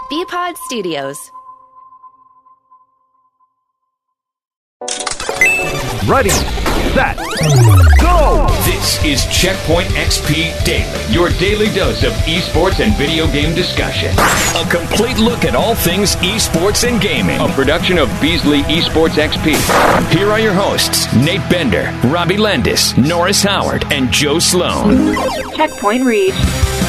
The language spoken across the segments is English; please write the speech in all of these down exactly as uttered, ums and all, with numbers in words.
B-Pod Studios. Ready, set, go! This is Checkpoint X P Daily, your daily dose of esports and video game discussion. A complete look at all things esports and gaming. A production of Beasley Esports X P. Here are your hosts, Nate Bender, Robbie Landis, Norris Howard, and Joe Sloan. Checkpoint reached.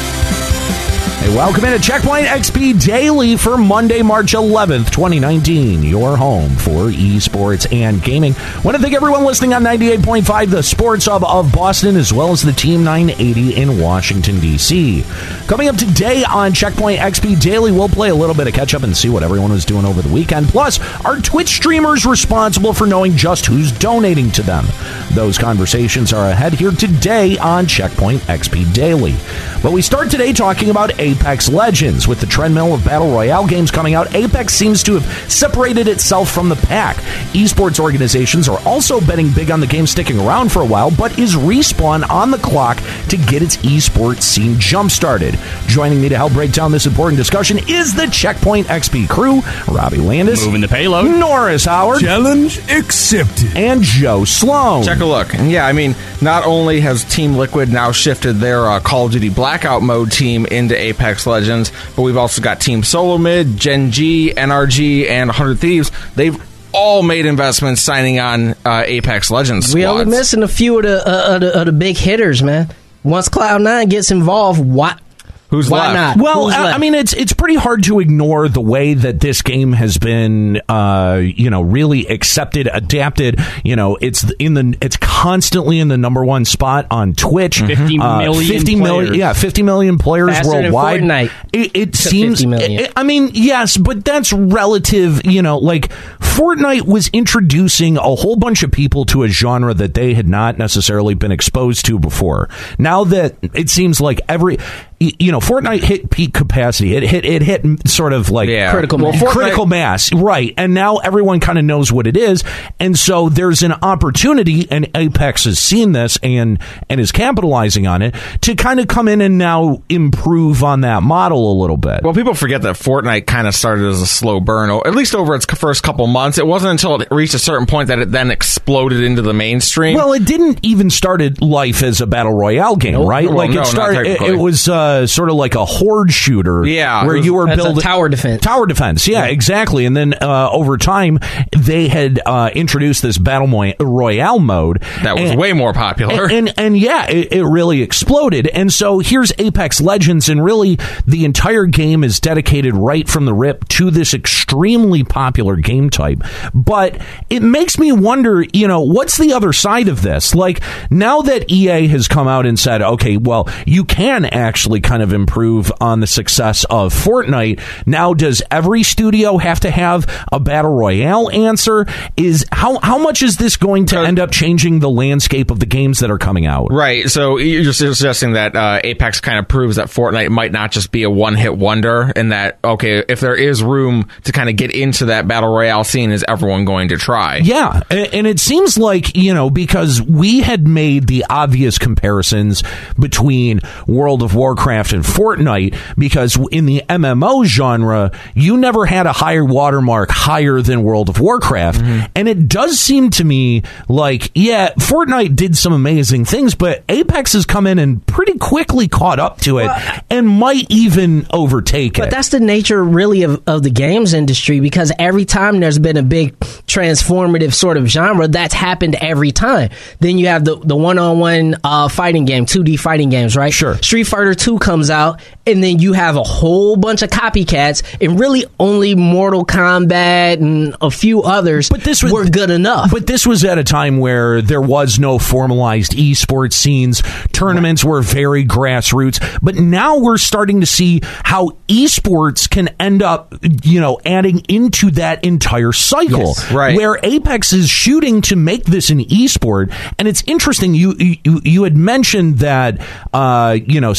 Hey, welcome into Checkpoint X P Daily for Monday, March eleventh, twenty nineteen. Your home for esports and gaming. Want to thank everyone listening on ninety-eight point five, the Sports Hub of Boston, as well as the Team nine eighty in Washington, D C. Coming up today on Checkpoint X P Daily, we'll play a little bit of catch-up and see what everyone was doing over the weekend. Plus, our Twitch streamers responsible for knowing just who's donating to them. Those conversations are ahead here today on Checkpoint X P Daily. But we start today talking about Apex Legends. With the treadmill of Battle Royale games coming out, Apex seems to have separated itself from the pack. Esports organizations are also betting big on the game sticking around for a while, but is Respawn on the clock to get its esports scene jump-started? Joining me to help break down this important discussion is the Checkpoint X P crew, Robbie Landis. Moving the payload. Norris Howard. Challenge accepted. And Joe Sloan. Check a look. And yeah, I mean, not only has Team Liquid now shifted their uh, Call of Duty Blackout mode team into Apex Legends, but we've also got Team Solo Mid, Gen G, N R G, and one hundred Thieves. They've all made investments signing on uh, Apex Legends squads. We only missing a few of the, uh, of the of the big hitters, man. Once Cloud nine gets involved, why? Who's Why left? not? Well, Who's I, left? I mean, it's it's pretty hard to ignore the way that this game has been, uh, you know, really accepted, adapted. You know, it's in the it's constantly in the number one spot on Twitch. Fifty uh, million, fifty million, players. yeah, fifty million players Faster than worldwide. Fortnite It, it to seems. fifty million. it- I mean, yes, but that's relative. You know, like Fortnite was introducing a whole bunch of people to a genre that they had not necessarily been exposed to before. Now that it seems like every. You know, Fortnite hit peak capacity. It hit it hit sort of like Yeah. Critical well, mass. Fortnite- critical mass, right? And now everyone kind of knows what it is, and so there's an opportunity, and Apex has seen this and and is capitalizing on it to kind of come in and now improve on that model a little bit. Well, people forget that Fortnite kind of started as a slow burn, or at least over its first couple months. It wasn't until it reached a certain point that it then exploded into the mainstream. Well, it didn't even started life as a battle royale game, Nope. right? Well, like no, it not started. It, technically. it was uh, sort of like a horde shooter, Yeah, where it was- you were That's a building tower defense. Tower defense, yeah, exactly. And then uh, over time, they had uh, introduced this battle mo- royale mode that was and, way more popular. And and, and yeah, it, it really exploded. And so here's Apex Legends, and really the entire game is dedicated right from the rip to this extremely popular game type. But it makes me wonder, you know, what's the other side of this? Like, now that E A has come out and said, okay, well, you can actually kind of improve on the success of Fortnite. Now, does every studio have to have a battle royale answer? Is how how much is this going to end up changing the landscape of the games that are coming out? Right, so you're just suggesting that uh, Apex kind of proves that Fortnite might not just be a one-hit wonder, and that, okay, if there is room to kind of get into that battle royale scene, is everyone going to try? Yeah, a- and it seems like, you know, because we had made the obvious comparisons between World of Warcraft and Fortnite, because in the M M O genre, you never had a higher watermark higher than World of Warcraft. Mm-hmm. And it does seem to me like, yeah, Fortnite did some amazing things, but Apex has come in and pretty quickly caught up to it, well, and might even overtake but it. But that's the nature, really, of, of the games industry, because every time there's been a big transformative sort of genre, that's happened every time. Then you have the, the one-on-one uh, fighting game, two D fighting games, right? Sure. Street Fighter two comes out, and then you have a whole bunch of copycats, and really only Mortal Kombat and a few others but this was, were good enough. But this was at a time where there was no formalized esports scenes. Tournaments were very grassroots. But now we're starting to see how esports can end up, you know, adding into that entire cycle. Yes. Right. Where Apex is shooting to make this an esport. And it's interesting, you you, you had mentioned that, uh, you know, several teams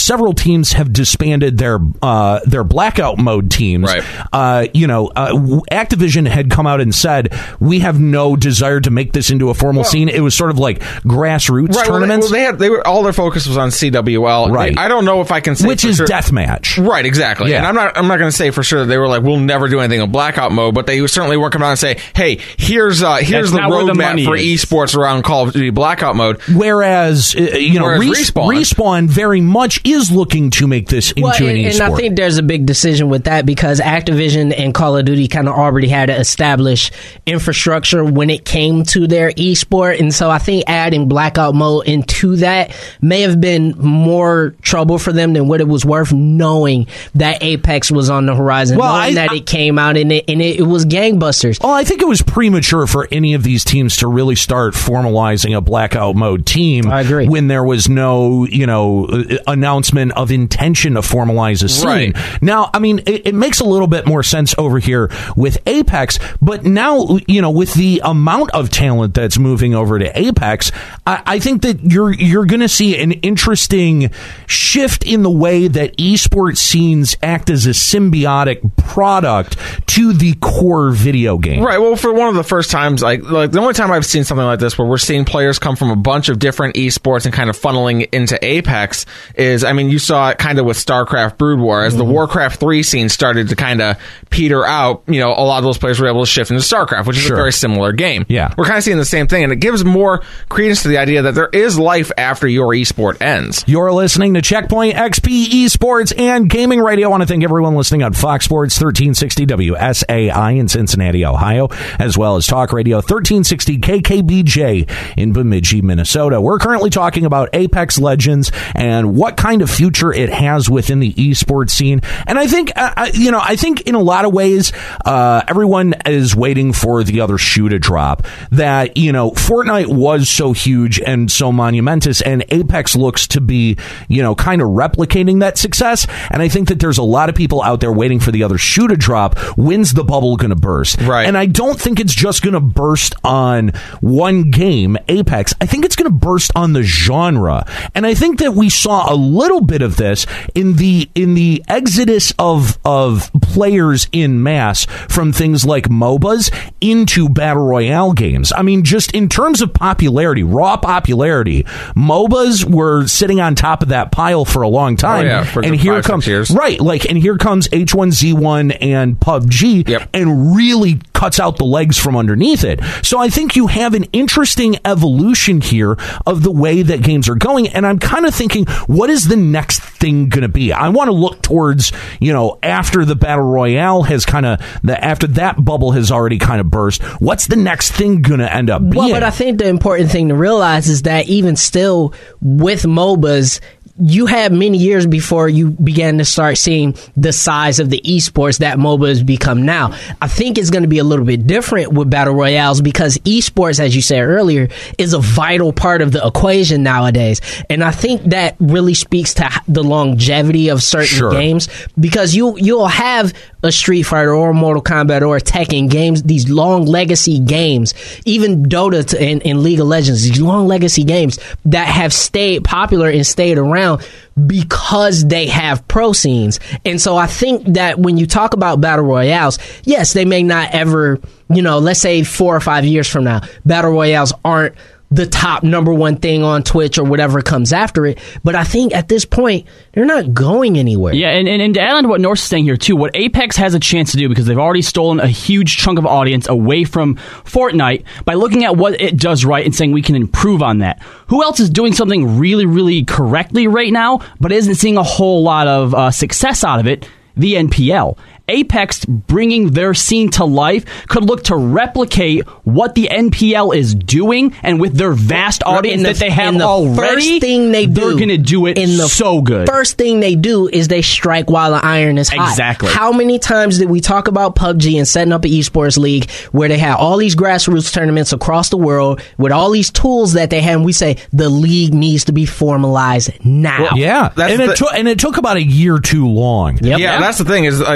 teams have disbanded their uh, their blackout mode teams. Right. Uh, you know, uh, Activision had come out and said, we have no desire to make this into a formal well, scene. It was sort of like grassroots right, tournaments. Well, they, well, they had they were all their focus was on C W L. Right. They, I don't know if I can say which for is sure. deathmatch. Right. Exactly. Yeah. And I'm not I'm not going to say for sure that they were like, we'll never do anything in blackout mode, but they certainly weren't coming out and say, hey, here's uh, here's That's the roadmap for is. esports around Call of Duty blackout mode. Whereas, uh, you know, Whereas Res- Respawn, Respawn very much is looking to make this into well, and, an esport. And I think there's a big decision with that because Activision and Call of Duty kind of already had to establish infrastructure when it came to their esport. And so I think adding blackout mode into that may have been more trouble for them than what it was worth, knowing that Apex was on the horizon, well, knowing I, that it came out and it, and it, it was gangbusters. Well, I think it was premature for any of these teams to really start formalizing a blackout mode team. I agree. When there was no, you know, announcement of intention to formalize a scene. Right. Now, I mean, it, it makes a little bit more sense over here with Apex, but now, you know, with the amount of talent that's moving over to Apex, I, I think that you're you're going to see an interesting shift in the way that esports scenes act as a symbiotic product to the core video game. Right. Well, for one of the first times, like like the only time I've seen something like this where we're seeing players come from a bunch of different esports and kind of funneling into Apex is, I mean, you saw it kind of with StarCraft Brood War as mm-hmm. the Warcraft three scene started to kind of peter out. You know, a lot of those players were able to shift into StarCraft, which is sure. a very similar game. Yeah. We're kind of seeing the same thing, and it gives more credence to the idea that there is life after your esport ends. You're listening to Checkpoint X P Esports and Gaming Radio. I want to thank everyone listening on Fox Sports thirteen sixty W S A I in Cincinnati, Ohio, as well as Talk Radio thirteen sixty K K B J in Bemidji, Minnesota. We're currently talking about Apex Legends and what kind of future it has within the esports scene. And I think, uh, you know, I think in a lot of ways, uh, everyone is waiting for the other shoe to drop. That, you know, Fortnite was so huge and so monumentous, and Apex looks to be, you know, kind of replicating that success. And I think that there's a lot of people out there waiting for the other shoe to drop. When's the bubble going to burst? Right. And I don't think it's just going to burst on one game, Apex. I think it's going to burst on the genre. And I think that we saw a little bit of this in the in the exodus of of players in mass from things like MOBAs into battle royale games. I mean, just in terms of popularity, raw popularity, MOBAs were sitting on top of that pile for a long time. Oh, yeah, for and here five, comes years. right, like, and here comes H one Z one and P U B G, yep. and really cuts out the legs from underneath it. So I think you have an interesting evolution here of the way that games are going, and I'm kind of thinking, what is the next thing going to be? I want to look towards, you know, after the battle royale has kind of, the after that bubble has already kind of burst, what's the next thing going to end up being? Well, but I think the important thing to realize is that even still with MOBAs, you had many years before you began to start seeing the size of the esports that MOBA has become now. I think it's going to be a little bit different with battle royales because esports, as you said earlier, is a vital part of the equation nowadays. And I think that really speaks to the longevity of certain sure. games because you, you'll have a Street Fighter or a Mortal Kombat or a Tekken games, these long legacy games, even Dota and, and League of Legends, these long legacy games that have stayed popular and stayed around because they have pro scenes. And so I think that when you talk about battle royales, yes, they may not ever, you know, let's say four or five years from now, battle royales aren't the top number one thing on Twitch or whatever comes after it. But I think at this point, they're not going anywhere. Yeah, and, and, and to add on to what Norse is saying here, too, what Apex has a chance to do, because they've already stolen a huge chunk of audience away from Fortnite, by looking at what it does right and saying we can improve on that. Who else is doing something really, really correctly right now, but isn't seeing a whole lot of uh, success out of it? The N P L. Apex bringing their scene to life could look to replicate what the N P L is doing, and with their vast audience the, that they have the already, first thing they they're do going to do it in the so good. First thing they do is they strike while the iron is hot. Exactly. How many times did we talk about P U B G and setting up an esports league where they had all these grassroots tournaments across the world with all these tools that they had, and we say the league needs to be formalized now. Well, yeah, that's and the, it took and it took about a year too long. Yep. Yeah, that's the thing is like they've said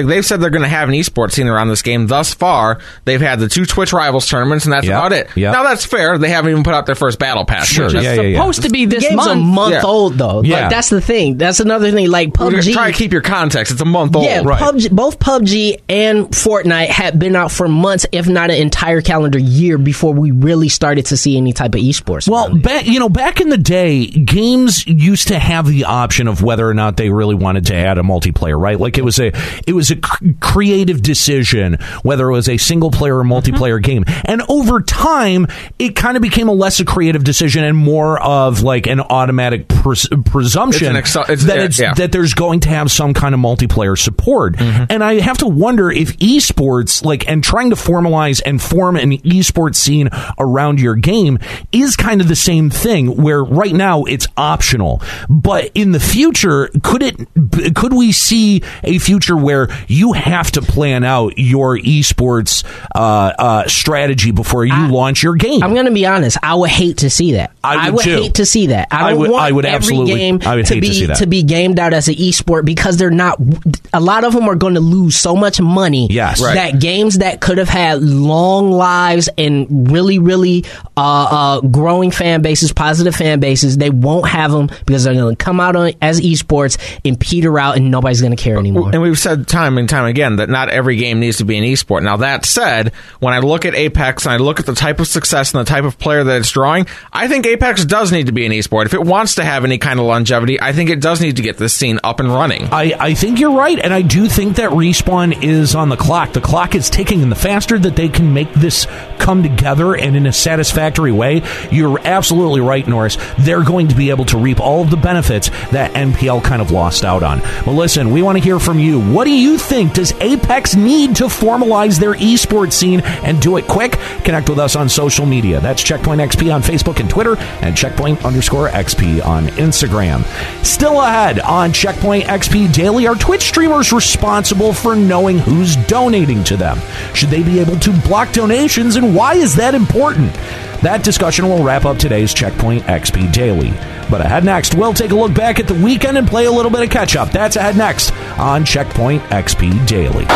they're going to have an esports scene around this game. Thus far, they've had the two Twitch Rivals tournaments, and that's Yep. about it. Yep. Now, that's fair. They haven't even put out their first battle pass. Sure, which yeah, is yeah, yeah. Supposed to be The this game's month. a month Yeah. old, though. Yeah. Like, that's the thing. That's another thing. Like, We're P U B G... try to keep your context. It's a month old. Yeah, right. P U B G, both P U B G and Fortnite had been out for months, if not an entire calendar year, before we really started to see any type of esports. Well, really. back you know, back in the day, games used to have the option of whether or not they really wanted to add a multiplayer, right? Like it was a it was a cr- creative decision whether it was a single player or multiplayer Mm-hmm. game. And over time, it kind of became a less a creative decision and more of like an automatic pres- presumption It's an exu- it's- that yeah, it's yeah. that there's going to have some kind of multiplayer support. And I have to wonder if esports, like, and trying to formalize and form an esports scene around your game is kind of the same thing, where right now it's optional. But in the future, could it, could we see a future where you have to plan out your esports uh, uh, strategy before you I- launch your game? I'm going to be honest. I would hate to see that. I would too. hate to see that. I I don't would- want I would every absolutely- game I would to hate be to see that. be gamed out as an esport, because they're not. A lot of them are going to lose so much money. Yes. Right. that games that could have had long lives and really, really uh, uh, growing fan bases, positive fan bases, they won't have them because they're going to come out on, as esports and peter out, and nobody's going to care anymore. And we've said time and time again that not every game needs to be an esport. Now, that said, when I look at Apex and I look at the type of success and the type of player that it's drawing, I think Apex does need to be an esport. If it wants to have any kind of longevity, I think it does need to get this scene up and running. I, I think you're right, and I do think that Respawn is on the clock. The clock is ticking, and the faster that they can make this come together and in a satisfactory way, you're absolutely right, Norris. They're going to be able to reap all of the benefits that N P L kind of lost out on. But listen, we want to hear from you. What do you think? Does Apex need to formalize their esports scene and do it quick? Connect with us on social media. That's Checkpoint X P on Facebook and Twitter, and Checkpoint underscore X P on Instagram. Still ahead on Checkpoint X P Daily, are Twitch streamers responsible for knowing who's donating to them? Should they be able to block donations, and why is that important? That discussion will wrap up today's Checkpoint X P Daily. But ahead next, we'll take a look back at the weekend and play a little bit of catch-up. That's ahead next on Checkpoint X P Daily.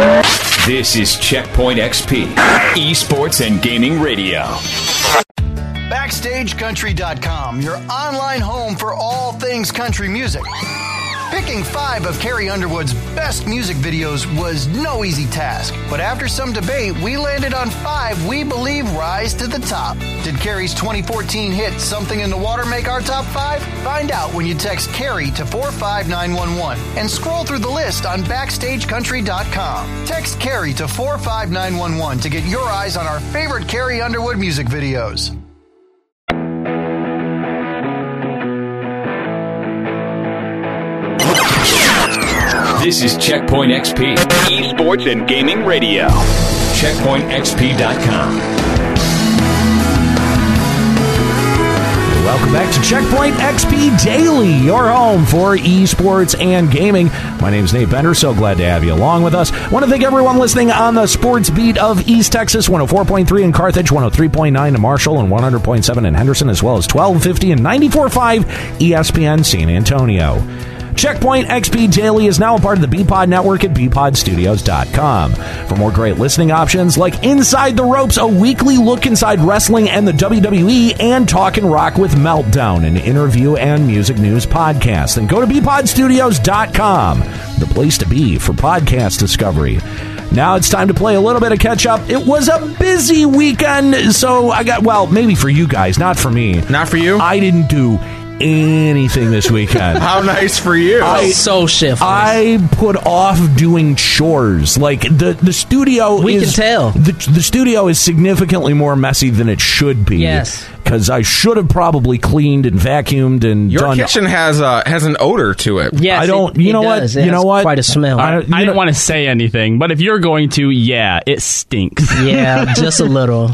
This is Checkpoint X P, Esports and Gaming Radio. Backstage Country dot com, your online home for all things country music. Picking five of Carrie Underwood's best music videos was no easy task, but after some debate, we landed on five we believe rise to the top. Did Carrie's twenty fourteen hit Something in the Water make our top five? Find out when you text Carrie to four five nine one one and scroll through the list on Backstage Country dot com. Text Carrie to four five nine one one to get your eyes on our favorite Carrie Underwood music videos. This is Checkpoint X P, Esports and Gaming Radio. Checkpoint X P dot com. Welcome back to Checkpoint X P Daily, your home for esports and gaming. My name is Nate Bender, so glad to have you along with us. I want to thank everyone listening on the sports beat of East Texas, one oh four point three in Carthage, one oh three point nine in Marshall, and one hundred point seven in Henderson, as well as twelve fifty and ninety-four point five E S P N San Antonio. Checkpoint X P Daily is now a part of the B Pod Network at b pod studios dot com. For more great listening options like Inside the Ropes, a weekly look inside wrestling and the W W E, and Talkin' Rock with Meltdown, an interview and music news podcast, then go to b pod studios dot com, the place to be for podcast discovery. Now it's time to play a little bit of catch up. It was a busy weekend, so I got, well, maybe for you guys, not for me. Not for you? I didn't do anything this weekend. How nice for you. I- so shiftless. I put off doing chores. Like the the studio We is can tell. the the studio is significantly more messy than it should be. Yes. Because I should have probably cleaned and vacuumed and Your done. kitchen has a has an odor to it. Yes, I don't. it- you it know what? does. It You has know what? quite a smell. I, you I know- didn't want to say anything, but if you're going to, yeah, it stinks. Yeah, just a little.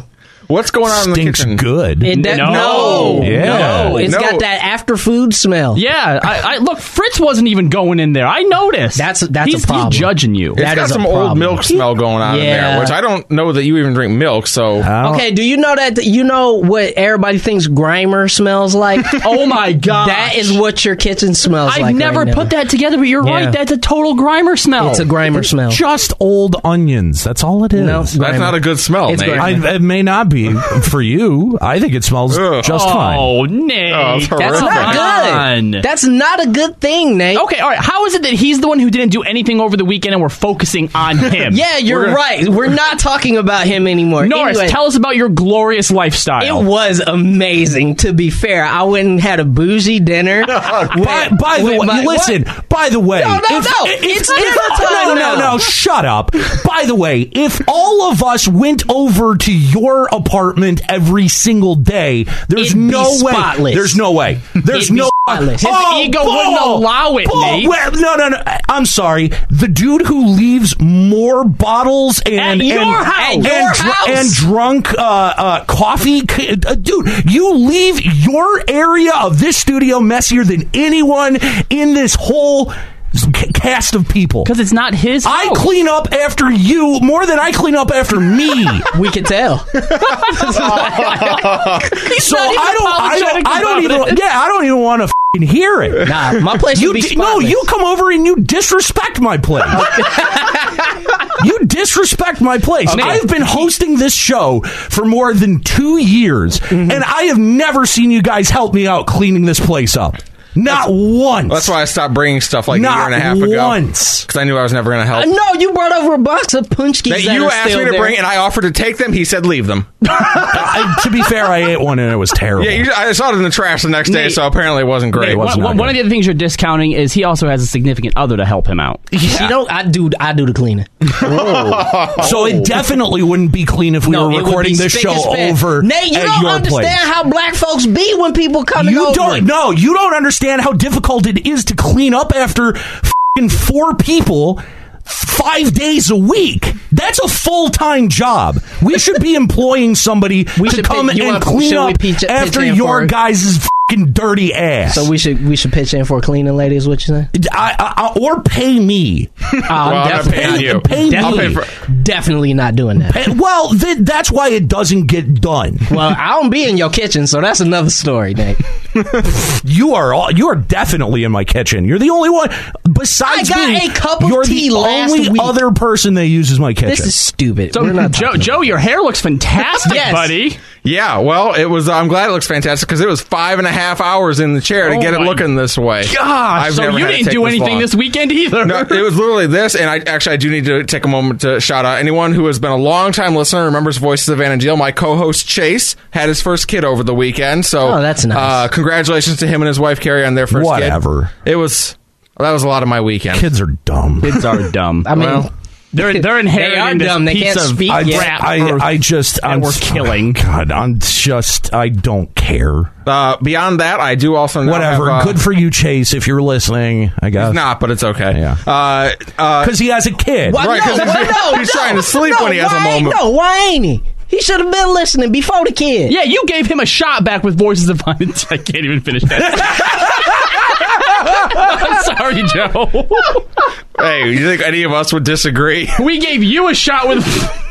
What's going on Stinks in the kitchen? good. It does- No. no, Yeah. no, it's No. got that after food smell. Yeah, I, I look. Fritz wasn't even going in there. I noticed. That's- that's a he's, problem. He's judging you. It's That got is a some old problem. milk smell going on in Yeah. there, which I don't know that you even drink milk, so... Oh. Okay, do you know that? You know what everybody thinks Grimer smells like? Oh my god, That is what your kitchen smells I've like. never right now. put that together, but you're Yeah. right. That's a total Grimer smell. It's a Grimer smell. Just old onions. That's all it is. No, That's Grimer. not a good smell, It's Nate. Grimer. I, it may not be for you. I think it smells Ugh. just oh, fine. Nate, Oh, it's that's horrific. not Not good. That's not a good thing, Nate. Okay, all right. How is it that he's the one who didn't do anything over the weekend and we're focusing on him? Yeah, you're We're- right. We're not talking about him anymore. Norris, Anyway, tell us about your glorious lifestyle. it was amazing. To be fair, I went and had a bougie dinner. By, by the with way, my- listen. By the way, No, no, if, no. if- It's if- dinner no, time no, now. no. Shut up. By the way, if all of us went over to your apartment every single day, there's It'd be no way. spotless. There's no way. There's It'd be no. spotless. His ego wouldn't allow it, Paul, Nate. where- no, no, no. I'm sorry. The dude who leaves more bottles and At your and, house. and, Your dr- house. and drunk uh, uh, coffee, c- uh, dude. You leave your area of this studio messier than anyone in this whole c- cast of people. Because it's not his I house. clean up after you more than I clean up after me. We could tell. So not even I don't, I apologetic don't, I don't about even, it. yeah, I don't even want to f***ing hear it. Nah, my place You would be di- no, spotless. you come over and you disrespect my place. You disrespect my place. I've been hosting this show for more than two years, Mm-hmm. and I have never seen you guys help me out cleaning this place up. Not once. That's why I stopped bringing stuff like Not a year and a half ago. once. Because I knew I was never going to Uh, help. no, you brought over a box of punchkis That that you are asked still me to there. bring, and I offered to take them. He said, leave them. I, to be fair, I ate one and it was terrible. Yeah, you, I saw it in the trash the next day, Nate- so apparently it wasn't great. Nate, was one, not one good. of the other things you're discounting is he also has a significant other to help him out. You know, I do. I do the cleaning. So it definitely wouldn't be clean if we No, were it would recording be this spick show and span. over Nate, you at don't your understand place. how black folks be when people coming You over. don't. No, you don't understand how difficult it is to clean up after f***ing four people five days a week. That's a full-time job. We should be employing somebody We to should come pick- you and want- clean should we up pitch- pitch after in your for- guys' f***ing dirty ass. So we should we should pitch in for a cleaning lady. Is what you're saying? I, I, I- or pay me. Oh, Well, I'm not definitely, paying you. Pay I'll me. pay for definitely not doing that. Pay- well, th- that's why it doesn't get done. Well, I don't be in your kitchen, so that's another story, Nate. You are all, you are definitely in my kitchen. You're the only one besides I got me. a cup of you're tea the last only week. other person that uses my kitchen. This is stupid. So, We're not Joe, talking Joe, your hair looks fantastic, Yes. buddy. Yeah, well, it was. I'm glad it looks fantastic because it was five and a half hours in the chair to Oh get it my looking this way. Gosh, I've so never you had it didn't take do this anything long. this weekend either. No, it was literally this, and I actually I do need to take a moment to shout out anyone who has been a long time listener, remembers Voices of Anna Jill. My co-host Chase had his first kid over the weekend, so Oh, that's nice. Uh, congratulations to him and his wife Carrie on their first Whatever. kid. It was that was a lot of my weekend. Kids are dumb. Kids are dumb. I mean, Well, they're they're inheriting They are this dumb. They piece can't of speak I, yet. crap I, earth I just, that I'm we're killing. God, I'm just, I don't care. Uh, beyond that, I do also now Whatever. have, uh, Good for you, Chase, if you're listening. I guess He's not, but it's okay. Yeah. Uh, uh, because he has a kid. Why, Right, no, 'cause he's- why, no, he's no, trying to sleep no, when he has a why ain't- moment. No, why ain't he? He should have been listening before the kid. Yeah, you gave him a shot back with Voices of Anna. I can't even finish that. I'm sorry, Joe. hey, you think any of us would disagree? We gave you a shot with.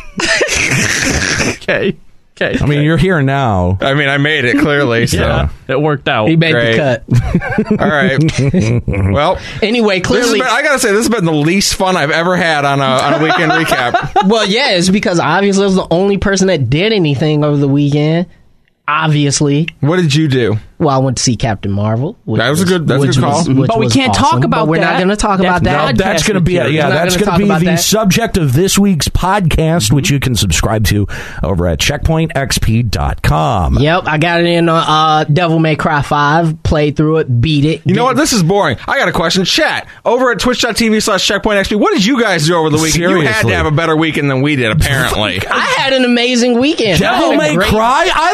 okay. Okay. I mean, you're here now. I mean, I made it clearly, so yeah, it worked out. He made Great. the cut. all right. Well, Anyway, this has clearly, been, I gotta say, this has been the least fun I've ever had on a on a weekend recap. well, yeah, it's because obviously I was the only person that did anything over the weekend. Obviously, What did you do? well, I went to see Captain Marvel. Which That was a good- that's a which good call. was- which But we was can't awesome. talk about But we're that. not going to talk That's about that. not- That's going to be, material. yeah, We're not that's gonna going talk to be about the that. subject of this week's podcast, which you can subscribe to over at checkpoint x p dot com. Yep, I got it in uh, uh, Devil May Cry five, played through it, beat it. You know what? This is boring. I got a question. Chat over at twitch.tv slash checkpoint XP. What did you guys do over the weekend? You had Seriously. to have a better weekend than we did, apparently. I had an amazing weekend. I Devil had a May great- Cry? I don't want to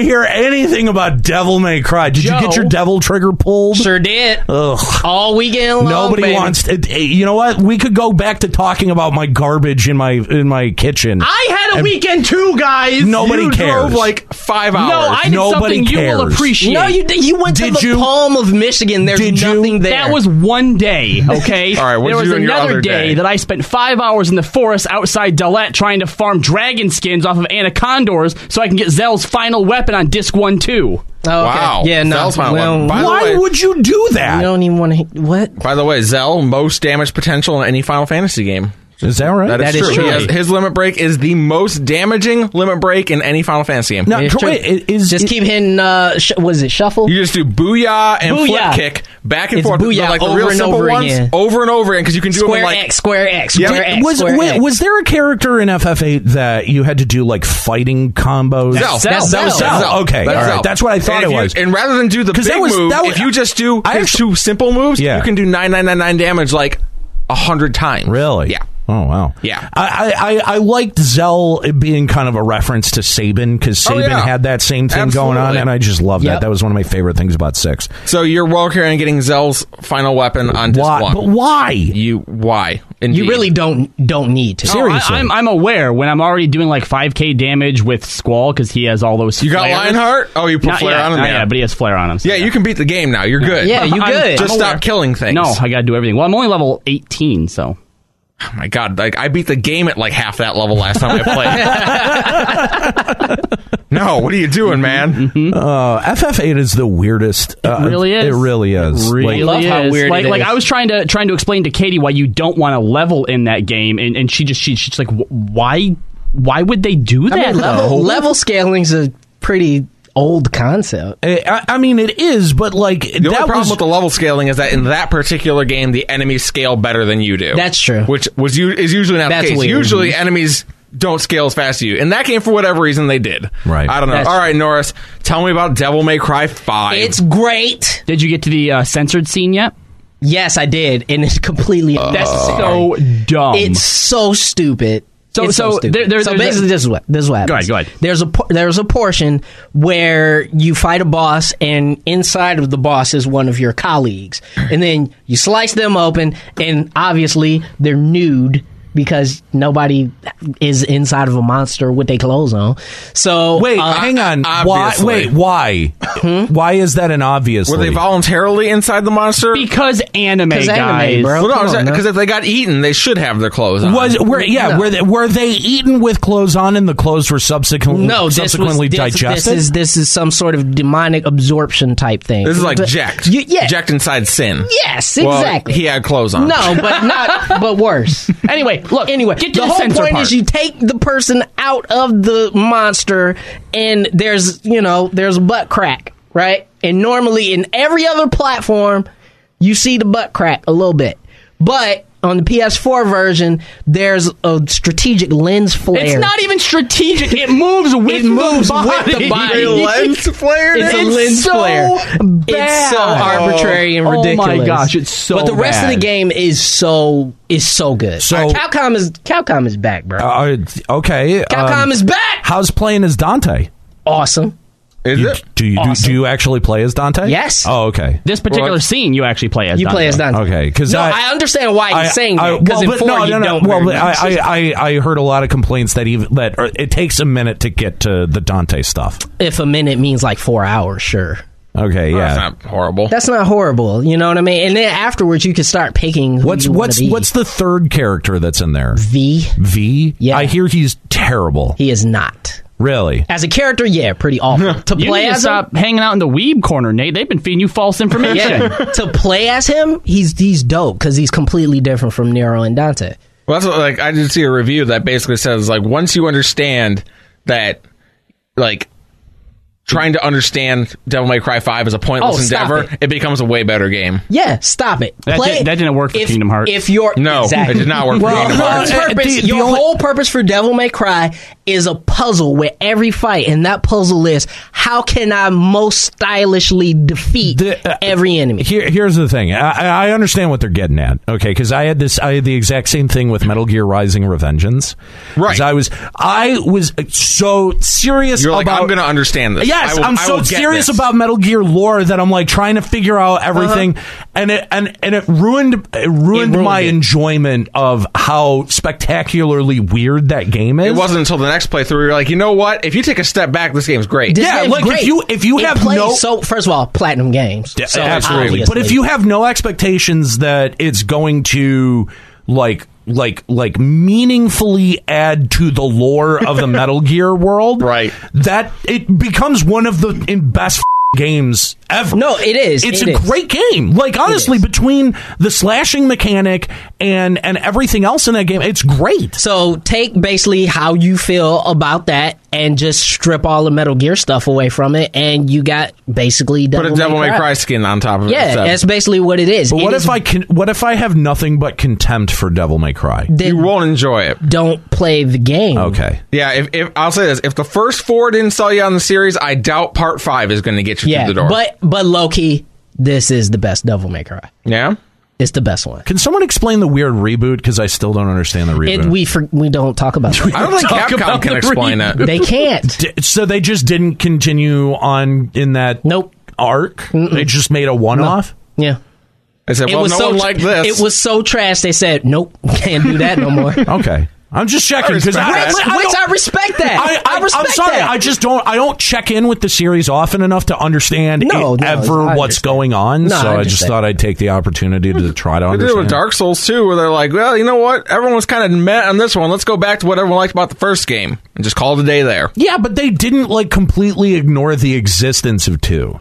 hear anything about Devil May Cry. Did Joe, you get your devil trigger pulled? Sure did. Ugh. All weekend long. Nobody baby. wants to. You know what? We could go back to talking about my garbage in my in my kitchen. I had a And weekend too, guys. Nobody you cares. drove like five hours. No, I did Nobody something you will cares. appreciate. No, you did- you went to Did the you- palm of Michigan. There's Did you? nothing there. That was one day, okay? All right, what'd there you was do on your another other day day? that I spent five hours in the forest outside Dalet trying to farm dragon skins off of Anacondors so I can get Zell's final weapon on disc one too. Oh, okay. Wow. Yeah, no. Zell's final well, weapon. By the Why way- would you do you that? don't even want to. What? By the way, Zell, most damage potential in any Final Fantasy game. Is that right? That is That is true. true. He has- his limit break is the most damaging limit break in any Final Fantasy game. Now, It's Troy, true. it is Just it- keep hitting. Uh, sh- was it shuffle? You just do booyah and Booyah. flip kick back and It's forth. booyah They're like the over real and simple over ones, again. over and over again because you can do them Square in like X, square X, Yeah. square X, was, square wait, X. was there a character in F F eight that you had to do like fighting combos? Zell. That's That was Zell. Zell. Okay, That's all right. Zell. That's what I thought And it if you- was. And rather than do the 'Cause big that was- move, that was- if you just do I his actually- two simple moves, Yeah. you can do nine nine nine nine damage like a hundred times. Really? Yeah. Oh wow. Yeah. I I, I, I liked Zell being kind of a reference to Sabin because Oh, Sabin yeah. had that same thing going on, Absolutely. and I just love that. Yep. That was one of my favorite things about six. So you're well carrying getting Zell's final weapon on disc Why? one. But why? You why? Indeed. You really don't don't need to. Seriously. Oh, I, I'm, I'm aware when I'm already doing like five K damage with Squall because he has all those. You got flares. Lionheart? Oh, you put Not flare yet, on him. not Yeah, yet, but he has flare on him. so yeah, you can beat the game now. You're good. Yeah, you I'm- good. Just I'm stop aware. killing things. No, I got to do everything. Well, I'm only level eighteen, so. Oh my god, like I beat the game at like half that level last time I played. No, what are you doing, man? Uh, F F eight is the weirdest. Uh, It really is. It really is. It really love how is. weird like, it like is. I was trying to trying to explain to Katie why you don't want to level in that game, and, and she just she, she's like, "Wh- why why would they do that? I mean, though? level, level scaling's a pretty old concept. I, I mean, it is, but like The only that problem was with the level scaling is that in that particular game, the enemies scale better than you do. That's true. Which was u- is usually not That's the case. weird. Usually, enemies don't scale as fast as you. In that game, for whatever reason, they did. Right. I don't know. That's All right, Norris, tell me about Devil May Cry five. It's great. Did you get to the uh, censored scene yet? Yes, I did, and it's completely. That's so dumb. It's so stupid. So- It's so stupid. there- there- so there's a- basically, this is what this is what happens. Go ahead, go ahead. There's a por- there's a portion where you fight a boss, and inside of the boss is one of your colleagues, and then you slice them open, and obviously they're nude because nobody is inside of a monster with their clothes on. So wait. uh, hang on. Why? obviously. Wait. Why? Why is that an obvious? Were they voluntarily inside the monster? because anime, 'Cause anime, guys. bro. Well, Come on, no, man. because if they got eaten, they should have their clothes on. Was were yeah No. were they, were they eaten with clothes on and the clothes were subsequently No, this was, subsequently this, digested? This is this is some sort of demonic absorption type thing. This is like But- Jacked. You- yeah. Jacked inside sin. Yes, Well, exactly. he had clothes on. No, but not. But worse. Anyway, look. Anyway, get to the the, whole censor point part. is you take the person out of the monster, and there's you know there's a butt crack, right? And normally in every other platform, you see the butt crack a little bit, but on the P S four version, there's a strategic lens flare. It's not even strategic. It moves with It moves the body. with the body. Lens flare? It's a It's lens so flare. bad. It's so arbitrary and Oh my ridiculous. gosh, it's so But the rest of bad. the game is so is so good. So- All right, Capcom is Capcom is back, bro. Uh, okay. Capcom um, is back. How's playing as Dante? Awesome. Is You- it? do you do, Awesome. do you actually play as Dante? Yes. Oh, okay. This particular Well, scene, you actually play as You Dante. play as Dante. Okay, because no, I, I, understand why he's saying I- that because well, in but four no, you no, no. don't. Well, very I, much. I, I, I heard a lot of complaints that even that or it takes a minute to get to the Dante stuff. if a minute means like four hours, sure. Okay, Oh, yeah. that's not horrible. That's not horrible. You know what I mean? And then afterwards, you can start picking. Who What's you wanna what's be. what's the third character that's in there? V? V. Yeah. I hear he's terrible. He is not. Really? As a character, yeah, pretty awful. To You play need to as stop him, hanging out in the weeb corner, Nate. They've been feeding you false information. yeah. To play as him, he's he's dope because he's completely different from Nero and Dante. Well, that's what, like I did see a review that basically says like once you understand that, like trying to understand Devil May Cry five is a pointless Oh, stop endeavor, it. it. becomes a way better game. Yeah, stop it. That Play, did- that didn't work for if, Kingdom Hearts. If you're No, exactly. it did not work for Well, Kingdom no, Hearts. uh, purpose, the- the your only- whole purpose for Devil May Cry is a puzzle with every fight, and that puzzle is how can I most stylishly defeat The, uh, every enemy. Here, here's the thing. I, I understand what they're getting at. Okay, because I had this. I had the exact same thing with Metal Gear Rising: Revengeance. Right. 'Cause I was. I was so serious. You're like, about, I'm going to understand this. Yes, I will, I'm I so will get serious this. about Metal Gear lore that I'm like trying to figure out everything, Uh-huh. and it and and it ruined it ruined, It ruined my it. enjoyment of how spectacularly weird that game is. It wasn't until the next playthrough you're like, you know what? If you take a step back, this game's great. This Yeah, game's like, if great. you- if you It have plays no- so first of all, Platinum Games, Yeah, so absolutely. obviously. But if you have no expectations that it's going to like like like meaningfully add to the lore of the Metal Gear world, Right. that it becomes one of the in best games ever. No, it is. It's It a is. great game. Like honestly, is. between the slashing mechanic and and everything else in that game, it's great. So take basically how you feel about that and just strip all the Metal Gear stuff away from it, and you got basically Put Devil a Devil May May Cry. Cry skin on top of it. Yeah, instead. that's basically what it is. But It what is- if I can? What if I have nothing but contempt for Devil May Cry? You then won't enjoy it. don't play the game? Okay. Yeah, if, if I'll say this, if the first four didn't sell you on the series, I doubt part five is going to get you Yeah, through the door. but but low key, this is the best Devil May Cry. yeah, It's the best one. Can someone explain the weird reboot? Because I still don't understand the reboot. It, we for, we don't talk about that. I don't think Talk Capcom about can the explain it. They can't. D- so they just didn't continue on in that Nope. arc. They just made a one-off. Yeah. I said, It well, was no so one liked this. It was so trash. They said, "Nope, can't do that no more." Okay, I'm just checking because respect I, that. Which, I which don't- I respect that. I, I, I respect I'm sorry. that. I just don't. I don't check in with the series often enough to understand No, it, no, ever I what's understand. going on. No, so I I, just understand. thought I'd take the opportunity to try to They did it understand. with Dark Souls too, where they're like, well, you know what? Everyone was kind of met on this one. Let's go back to what everyone liked about the first game and just call it a day there. Yeah, but they didn't like completely ignore the existence of two.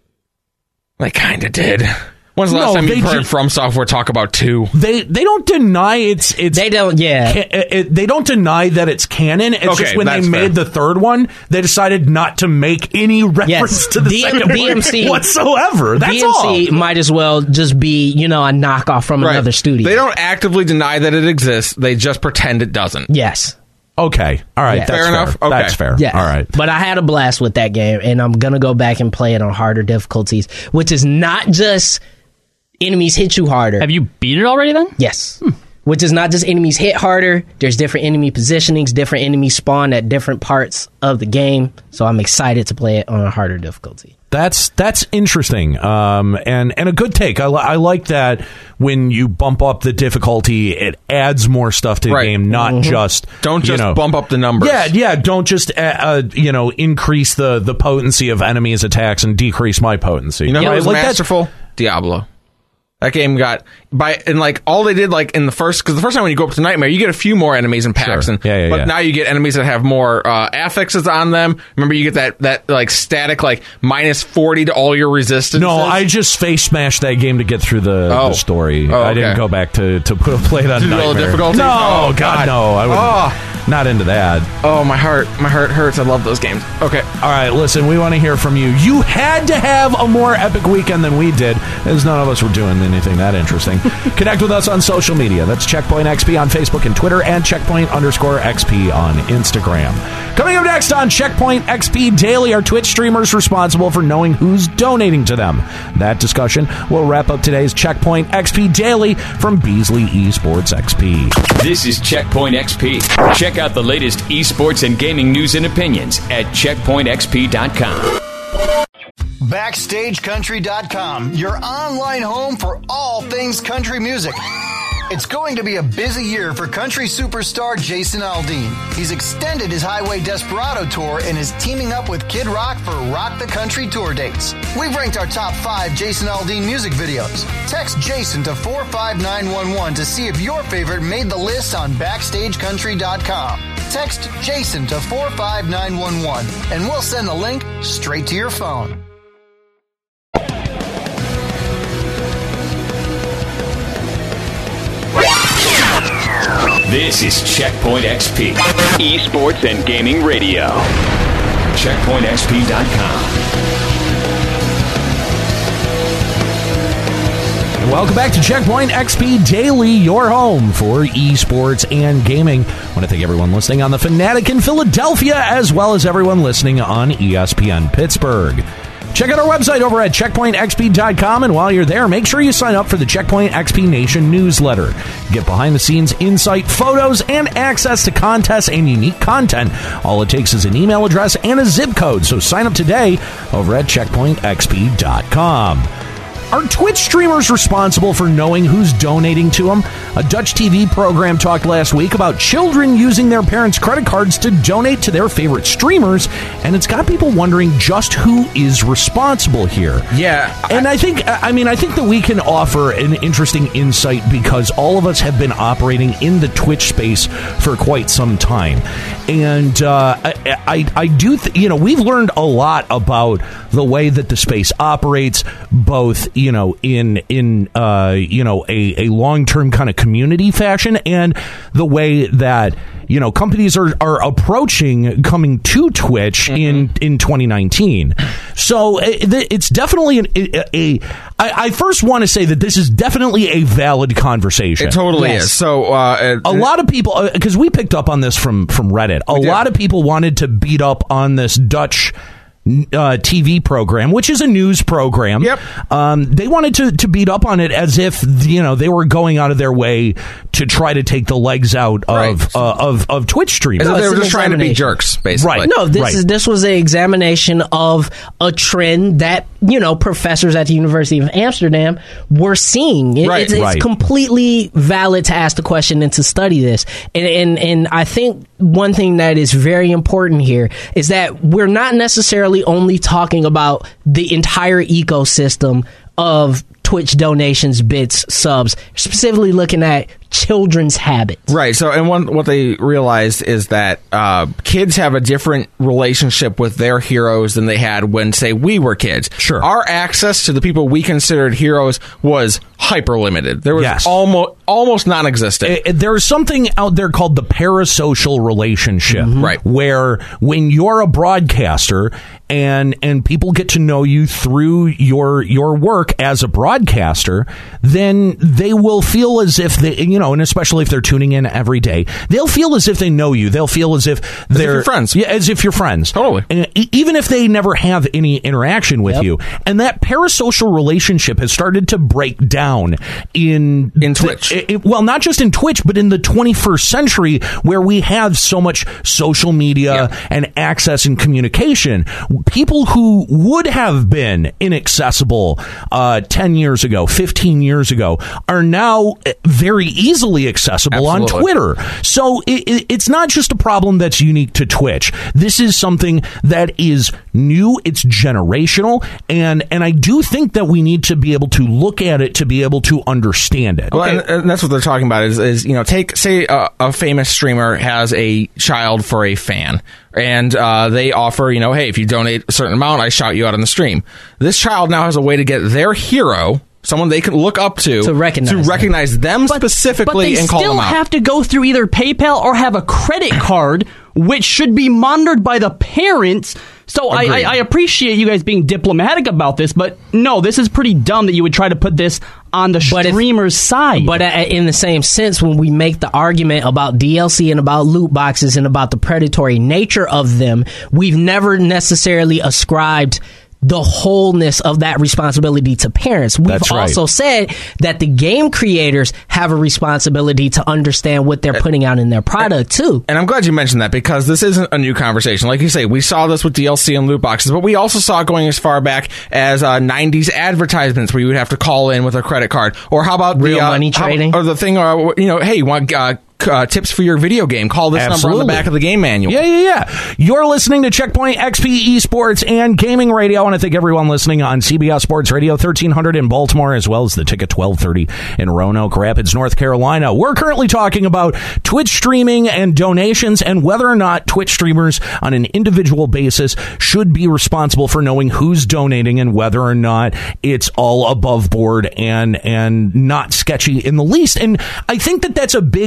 They kind of did. When's the last No, time they you've heard ju- From Software talk about two? They they don't deny it's it's They don't. Yeah. ca- it, it- they don't deny that it's canon. It's Okay, just when they that's made fair. the third one, they decided not to make any reference Yes. to the D- second D M C one whatsoever. That's D M C all. might as well just be, you know, a knockoff from another studio. They don't actively deny that it exists. They just pretend it doesn't. Yes. Okay, all right, Yeah. that's Fair enough? Okay. That's fair. Yes. All right. But I had a blast with that game, and I'm gonna go back and play it on harder difficulties, which is not just enemies hit you harder. Have you beat it already then? Yes. Which is not just enemies hit harder. There's different enemy positionings, different enemies spawn at different parts of the game. So I'm excited to play it on a harder difficulty. That's that's interesting, um, and and a good take. I, li- I like that when you bump up the difficulty, it adds more stuff to the Right. game, not just Don't you just know, bump up the numbers. Yeah, yeah. Don't just uh, uh, you know increase the the potency of enemies' attacks and decrease my potency. You know who Right? was Like, that's- masterful? Diablo. That game got by and like all they did like in the first because the first time when you go up to Nightmare you get a few more enemies and packs Sure. and Yeah, yeah, but yeah. now you get enemies that have more uh, affixes on them. Remember you get that that like static like minus forty to all your resistance. No, I just face smashed that game to get through the, Oh. the story. Oh, I didn't okay. go back to to put, play it on To do all the Nightmare. difficulties? No, Oh, God, God. no. I would Oh. not into that. Oh my heart, my heart hurts. I love those games. Okay, All right, listen, we want to hear from you. You had to have a more epic weekend than we did, as none of us were doing anything that interesting. Connect with us on social media. That's Checkpoint X P on Facebook and Twitter, and Checkpoint underscore X P on Instagram. Coming up next on Checkpoint X P Daily, are Twitch streamers responsible for knowing who's donating to them? That discussion will wrap up today's Checkpoint X P Daily from Beasley Esports X P. This is Checkpoint X P. Check out the latest esports and gaming news and opinions at checkpoint x p dot com. Backstage Country dot com, your online home for all things country music. It's going to be a busy year for country superstar Jason Aldean. He's extended his Highway Desperado tour and is teaming up with Kid Rock for Rock the Country tour dates. We've ranked our top five Jason Aldean music videos. Text Jason to four five nine one one to see if your favorite made the list on Backstage Country dot com. Text Jason to four five nine one one and we'll send the link straight to your phone. This is Checkpoint X P, esports and gaming radio. checkpoint x p dot com. Welcome back to Checkpoint X P Daily, your home for esports and gaming. I want to thank everyone listening on the Fanatic in Philadelphia, as well as everyone listening on E S P N Pittsburgh. Check out our website over at checkpoint x p dot com, and while you're there, make sure you sign up for the Checkpoint X P Nation newsletter. Get behind-the-scenes insight, photos, and access to contests and unique content. All it takes is an email address and a zip code, so sign up today over at checkpoint x p dot com. Are Twitch streamers responsible for knowing who's donating to them? A Dutch T V program talked last week about children using their parents' credit cards to donate to their favorite streamers, and it's got people wondering just who is responsible here. Yeah. And I think, I mean, I think that we can offer an interesting insight because all of us have been operating in the Twitch space for quite some time. And uh, I, I, I do, th- you know, we've learned a lot about the way that the space operates, both, you know, in in uh, you know a, a long term kind of community fashion, and the way that, you know, companies are, are approaching coming to Twitch mm-hmm. in in twenty nineteen. So it's definitely an, a. a I, I first want to say that this is definitely a valid conversation. It totally yes. is. So uh, a lot of people, because we picked up on this from from Reddit, a lot of people wanted to beat up on this Dutch Uh, T V program, which is a news program. Yep. Um, they wanted to, to beat up on it as if, you know, they were going out of their way to try to take the legs out of right. uh, of, of Twitch streamers. No, they were just trying to be jerks, basically. Right. No, this right. is this was an examination of a trend that, you know, professors at the University of Amsterdam were seeing. It, right. It's, it's right. completely valid to ask the question and to study this. And, and and I think one thing that is very important here is that we're not necessarily only talking about the entire ecosystem of Twitch donations, bits, subs, specifically looking at children's habits. Right. So, and one what they realized is that uh, kids have a different relationship with their heroes than they had when, say, we were kids. Sure. Our access to the people we considered heroes was hyper limited. There was yes. almost almost non-existent. Uh, there's something out there called the parasocial relationship, mm-hmm. right? Where when you're a broadcaster and and people get to know you through your your work as a broadcaster, then they will feel as if they, you know, and especially if they're tuning in every day, they'll feel as if they know you. They'll feel as if they're as if you're friends. Yeah, as if you're friends. Totally. And even if they never have any interaction with yep. you. And that parasocial relationship has started to break down in in Twitch. The, it, well, not just in Twitch, but in the twenty-first century, where we have so much social media yep. and access and communication. People who would have been inaccessible uh, ten years ago, fifteen years ago, are now very easily accessible Absolutely. on Twitter. So it, it, it's not just a problem that's unique to Twitch. This is something that is new. It's generational, and and I do think that we need to be able to look at it to be able to understand it. Well, and, and that's what they're talking about. Is, is you know, take say a, a famous streamer has a child for a fan, and uh, they offer, you know, hey, if you donate a certain amount, I shout you out on the stream. This child now has a way to get their hero, someone they can look up to, to recognize, to recognize them, them but, specifically but and call them out. They still have to go through either PayPal or have a credit card, which should be monitored by the parents. So I, I, I appreciate you guys being diplomatic about this, but no, this is pretty dumb that you would try to put this on the but streamer's if, side. But uh, in the same sense, when we make the argument about D L C and about loot boxes and about the predatory nature of them, we've never necessarily ascribed the wholeness of that responsibility to parents. We've That's right. also said that the game creators have a responsibility to understand what they're putting out in their product, too. And I'm glad you mentioned that, because this isn't a new conversation. Like you say, we saw this with D L C and loot boxes, but we also saw it going as far back as uh, nineties advertisements where you would have to call in with a credit card. Or how about real the, uh, money trading? How, or the thing, uh, you know, hey, you want... Uh, Uh, tips for your video game. Call this Absolutely. number on the back of the game manual. Yeah, yeah, yeah. You're listening to Checkpoint X P Esports and Gaming Radio. I want to thank everyone listening on C B S Sports Radio thirteen hundred in Baltimore, as well as the Ticket twelve thirty in Roanoke Rapids, North Carolina. We're currently talking about Twitch streaming and donations, and whether or not Twitch streamers on an individual basis should be responsible for knowing who's donating and whether or not it's all above board and and not sketchy in the least. And I think that that's a big ask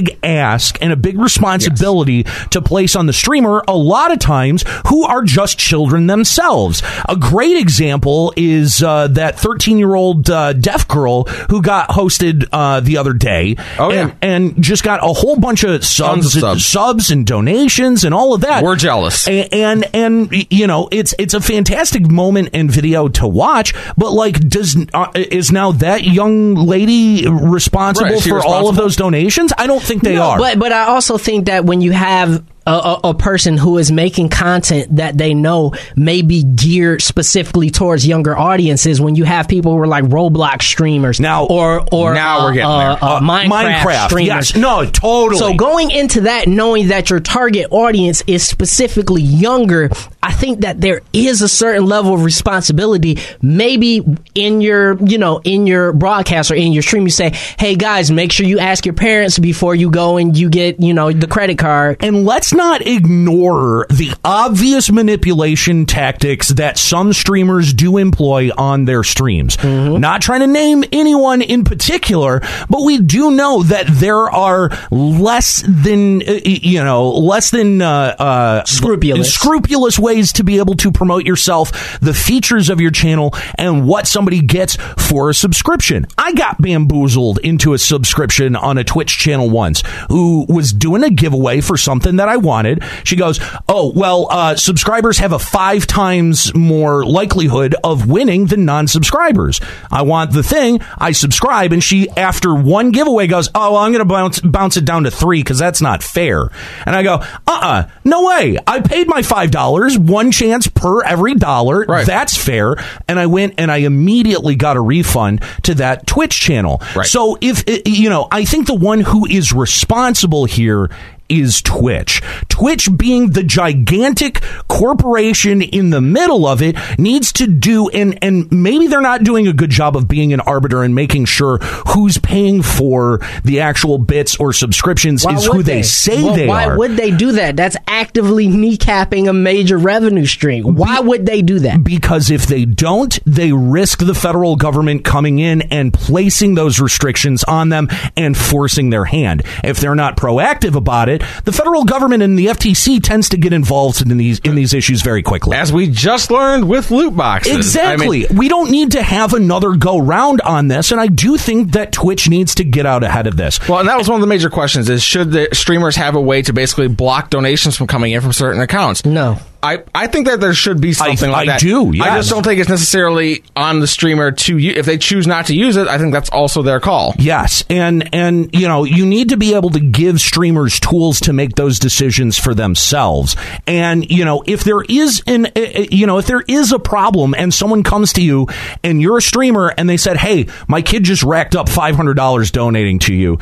task and a big responsibility yes. to place on the streamer, a lot of times, who are just children themselves. A great example is uh, that thirteen-year-old uh, deaf girl who got hosted uh, the other day oh, and, yeah. and just got a whole bunch of subs, of subs. And, subs and donations and all of that. We're jealous. And, and, and you know, it's it's a fantastic moment and video to watch, but, like, does uh, is now that young lady responsible right, for responsible? all of those donations? I don't think they no, are. But, but I also think that when you have A, a, a person who is making content that they know may be geared specifically towards younger audiences, when you have people who are like Roblox streamers now, or or now uh, we're getting uh, there. uh, Uh, Minecraft, Minecraft, streamers. yes, no, totally. So going into that, knowing that your target audience is specifically younger, I think that there is a certain level of responsibility. Maybe in your, you know, in your broadcast or in your stream, you say, "Hey guys, make sure you ask your parents before you go and you get, you know, the credit card." And let's not ignore the obvious manipulation tactics that some streamers do employ on their streams. Mm-hmm. Not trying to name anyone in particular, but we do know that there are less than, uh, you know, less than uh, uh, Scrupulous. scrupulous ways to be able to promote yourself, the features of your channel, and what somebody gets for a subscription. I got bamboozled into a subscription on a Twitch channel once, who was doing a giveaway for something that I wanted. She goes, oh, well, uh, subscribers have a five times more likelihood of winning than non-subscribers. I want the thing. I subscribe. And she, after one giveaway, goes, oh, well, I'm going to bounce, bounce it down to three because that's not fair. And I go, uh-uh, no way. I paid my five dollars, one chance per every dollar. Right. That's fair. And I went and I immediately got a refund to that Twitch channel. Right. So if, you know, I think the one who is responsible here is Twitch. Twitch, being the gigantic corporation in the middle of it, needs to do, and, and maybe they're not doing a good job of being an arbiter and making sure who's paying for the actual bits or subscriptions Why is would who they, they say well, they why are. Why would they do that? That's actively kneecapping a major revenue stream. Why Be- would they do that? Because if they don't, they risk the federal government coming in and placing those restrictions on them and forcing their hand. If they're not proactive about it, the federal government and the F T C tends to get involved in these in these issues very quickly. As we just learned with loot boxes. Exactly. I mean, we don't need to have another go round on this, and I do think that Twitch needs to get out ahead of this. Well, and that was one of the major questions, is should the streamers have a way to basically block donations from coming in from certain accounts? No. I, I think that there should be something I, like I that. do, yes. I just don't think it's necessarily on the streamer to use. If they choose not to use it, I think that's also their call. Yes, and and you know, you need to be able to give streamers tools to make those decisions for themselves. And you know, if there is an you know, if there is a problem and someone comes to you and you're a streamer and they said, "Hey, my kid just racked up five hundred dollars donating to you."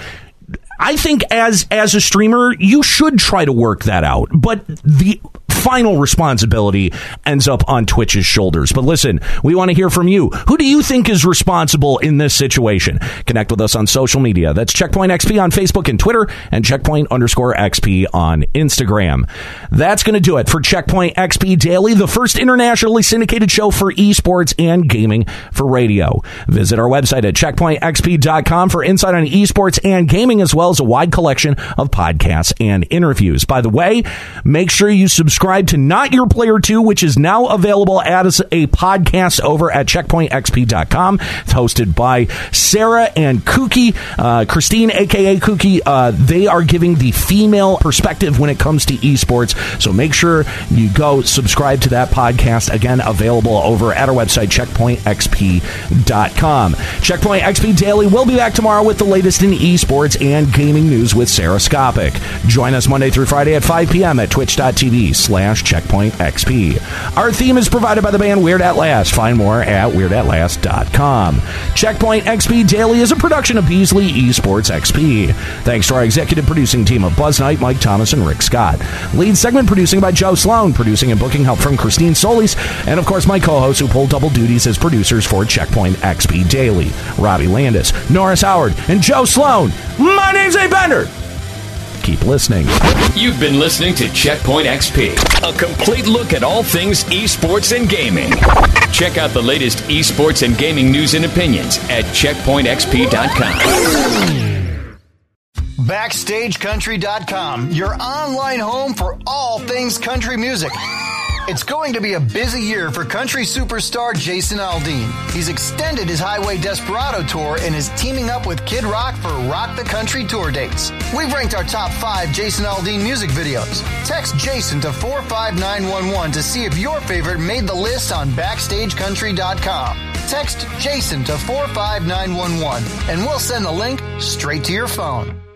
I think as as a streamer, you should try to work that out. But the final responsibility ends up on Twitch's shoulders. But listen, we want to hear from you. Who do you think is responsible in this situation? Connect with us on social media. That's Checkpoint X P on Facebook and Twitter, and Checkpoint underscore X P on Instagram. That's going to do it for Checkpoint X P Daily, the first internationally syndicated show for esports and gaming for radio. Visit our website at checkpoint x p dot com for insight on esports and gaming, as well as a wide collection of podcasts and interviews. By the way, make sure you subscribe to Not Your Player two, which is now available as a podcast over at checkpoint x p dot com. It's hosted by Sarah and Kookie, uh, Christine, a k a. Kookie. Uh, they are giving the female perspective when it comes to esports. So make sure you go subscribe to that podcast. Again, available over at our website, checkpoint x p dot com. Checkpoint X P Daily will be back tomorrow with the latest in esports and gaming news with Sarah Skopic. Join us Monday through Friday at five p.m. at twitch dot t v slash checkpoint x p. Our theme is provided by the band Weird At Last. Find more at weird at last dot com. Checkpoint X P Daily is a production of Beasley Esports X P. Thanks to our executive producing team of Buzz Knight, Mike Thomas, and Rick Scott. Lead segment producing by Joe Sloan. Producing and booking help from Christine Solis. And of course, my co-hosts who pull double duties as producers for Checkpoint X P Daily. Robbie Landis, Norris Howard, and Joe Sloan. My name's A. Bender. Keep listening. You've been listening to Checkpoint X P, a complete look at all things esports and gaming. Check out the latest esports and gaming news and opinions at checkpoint x p dot com. Backstage Country dot com, your online home for all things country music. It's going to be a busy year for country superstar Jason Aldean. He's extended his Highway Desperado tour and is teaming up with Kid Rock for Rock the Country tour dates. We've ranked our top five Jason Aldean music videos. Text Jason to four five nine one one to see if your favorite made the list on Backstage Country dot com. Text Jason to four five nine one one and we'll send the link straight to your phone.